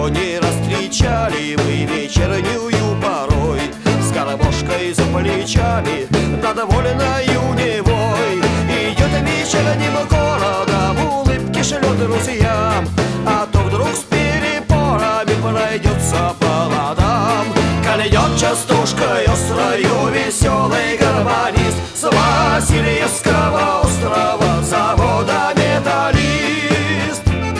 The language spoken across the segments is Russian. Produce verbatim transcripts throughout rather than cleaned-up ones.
Еще не встречали мы вечернюю порой, с коробошкой за плечами, да довольною невой. Идет вечерним городом, улыбки шлет друзьям, а то вдруг с перепорами пройдется по ладам. Кольет частушкой острою веселый гармонист с Васильевского острова, завода «Металлист».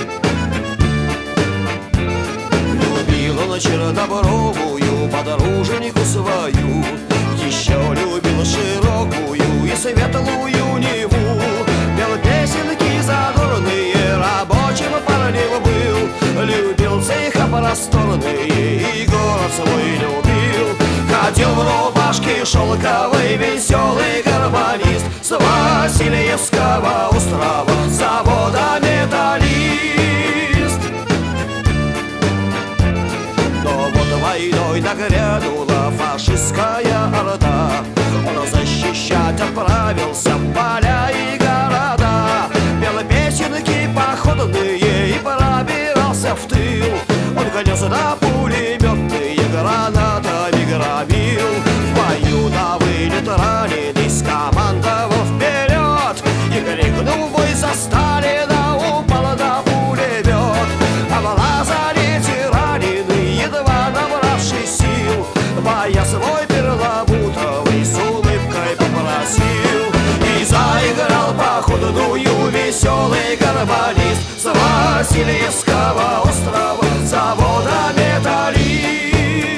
Любил он чернобровую подруженьку свою, еще любил широкую и светлую Неву. Пел песенки задорные, рабочим парнем был, любил цеха просторные и город свой любил. Ходил в рубашке шелковой веселый гармонист с Васильевского острова, завода «Металлист». Но вот войной нагрянула фашистская орда, он защищать отправился в поля и города. Пел песенки походные и пробирался в тыл, он гонялся на пулеметные, гранатами громил. В бою на вылет раненый скомандовал вперед и, крикнул бой за Сталина, упал на пулемет. А в лазарете раненый, едва набравший сил, боя свой перламутровый с улыбкой попросил. И заиграл походную веселый гармонист с Васильевского острова, завода «Металлист».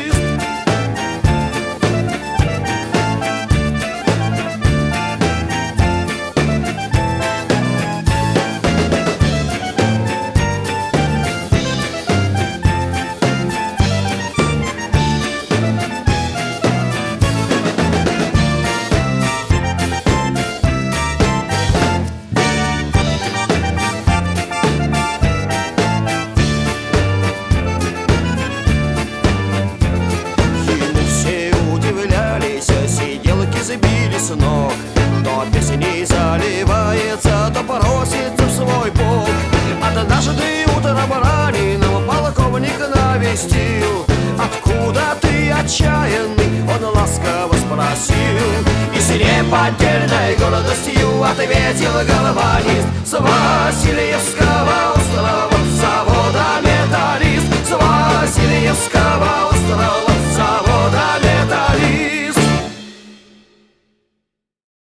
Сбили с ног, то песней заливается, то просится в свой бок. Однажды утром раненого полковник навестил: откуда ты, отчаянный? Он ласково спросил. И с неподдельной гордостью ответил гармонист с Васильевского острова, завода «Металлист», с Васильевского острова.